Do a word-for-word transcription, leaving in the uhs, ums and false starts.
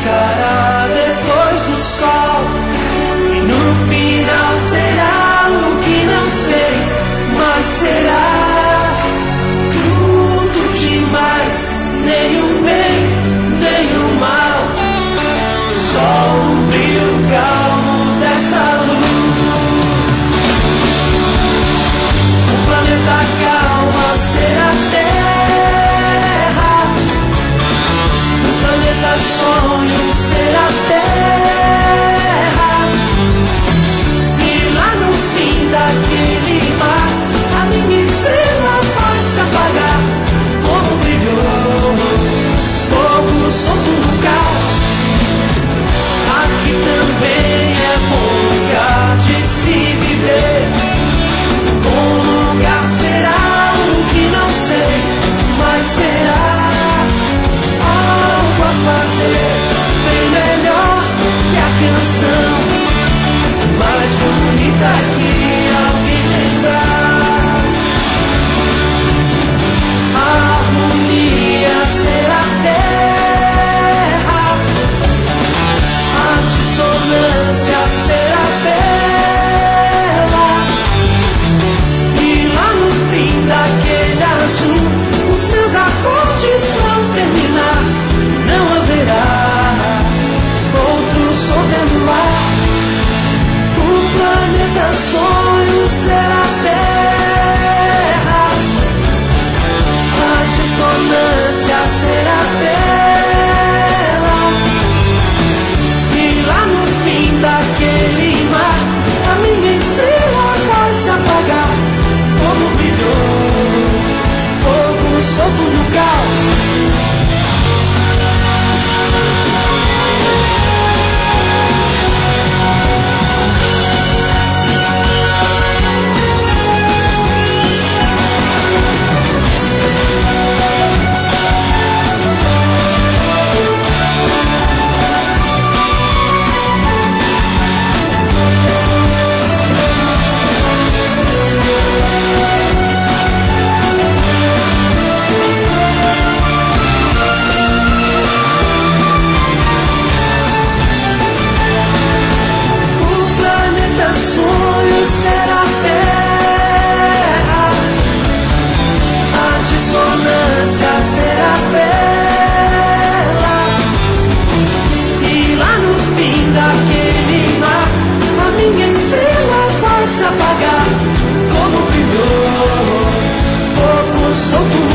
ficará depois do sol, e no final será o que não sei, mas será tudo demais, nem o bem, nem o mal, só o brilho calmo dessa luz. O planeta calma será terra, o planeta sonho será terra, e lá no fim daquele mar a minha estrela vai se apagar como brilhou fogo solto no caos. Aqui também é bom lugar de se viver, bom lugar será o que não sei, mas será algo a fazer bem melhor que a canção mais bonita que alguém lembrar. A harmonia será terra, a dissonância será bela, e lá no fim daquele azul os meus acordes vão terminar. Não haverá outro som no ar. O planeta sonho será terra, a dissonância será bela, e lá no fim daquele mar a minha estrela vai se apagar como brilhou fogo solto no caos. Será bela, e lá no fim daquele mar a minha estrela vai se apagar como brilhou fogo solto.